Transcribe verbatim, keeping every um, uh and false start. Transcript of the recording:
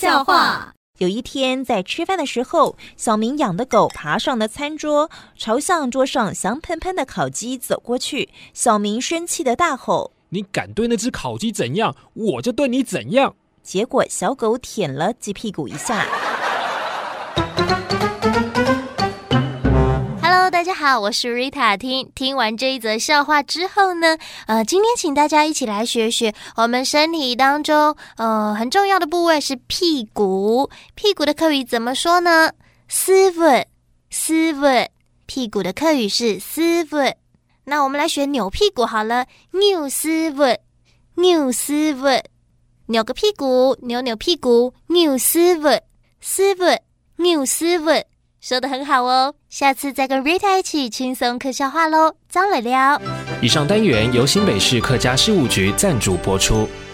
笑话。 有一天在吃饭的时候，小明养的狗爬上了餐桌，朝向桌上香喷喷的烤鸡走过去。小明生气的大吼： 你敢对那只烤鸡怎样，我就对你怎样。 结果小狗舔了鸡屁股一下。 Hello， 大家好，我是 Rita。听听完这一则笑话之后呢，呃，今天请大家一起来学学我们身体当中呃很重要的部位是屁股。屁股的客语怎么说呢？斯文，斯文。屁股的客语是斯文。那我们来学扭屁股好了，扭斯文，扭斯文。扭个屁股，扭扭屁股，扭斯文，斯文，扭斯文。说得很好哦，下次再跟 Rita 一起轻松客笑话咯，张磊聊。 以上单元由新北市客家事务局赞助播出。